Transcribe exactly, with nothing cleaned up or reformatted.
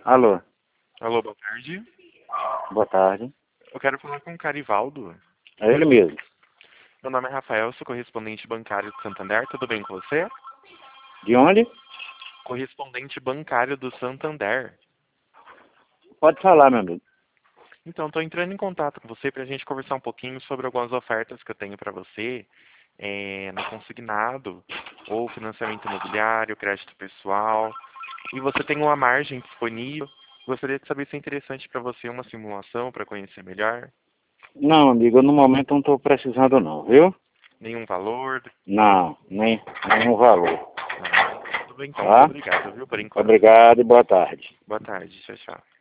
Alô, Alô, boa tarde. boa tarde. Eu quero falar com o Carivaldo. É ele mesmo. Meu nome é Rafael, sou correspondente bancário do Santander. Tudo bem com você? De onde? Correspondente bancário do Santander. Pode falar, meu amigo. Então, estou entrando em contato com você para a gente conversar um pouquinho sobre algumas ofertas que eu tenho para você é, no consignado, ou financiamento imobiliário, crédito pessoal. E você tem uma margem disponível. Gostaria de saber se é interessante para você uma simulação para conhecer melhor. Não, amigo, eu no momento não estou precisando não, viu? Nenhum valor. Não, nem nenhum valor. Ah, tudo bem, então. Muito Tá? obrigado, viu, por enquanto. Obrigado e boa tarde. Boa tarde. Tchau, tchau.